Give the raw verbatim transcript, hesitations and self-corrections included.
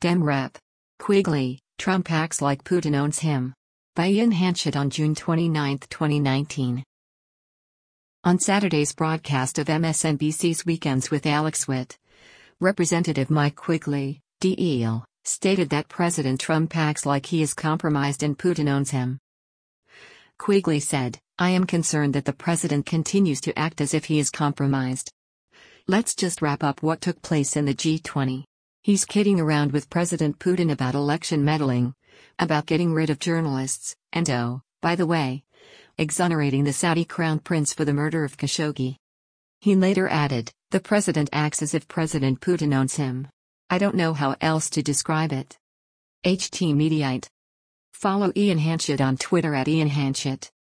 Dem Rep. Quigley, Trump acts like Putin owns him. By Ian Hanchett on June twenty-ninth, twenty nineteen. On Saturday's broadcast of M S N B C's Weekends with Alex Witt, Representative Mike Quigley, D E L, stated that President Trump acts like he is compromised and Putin owns him. Quigley said, "I am concerned that the president continues to act as if he is compromised. Let's just wrap up what took place in the G twenty. He's kidding around with President Putin about election meddling, about getting rid of journalists, and oh, by the way, exonerating the Saudi crown prince for the murder of Khashoggi." He later added, "The president acts as if President Putin owns him. I don't know how else to describe it." H T Mediaite. Follow Ian Hanchett on Twitter at Ian Hanchett.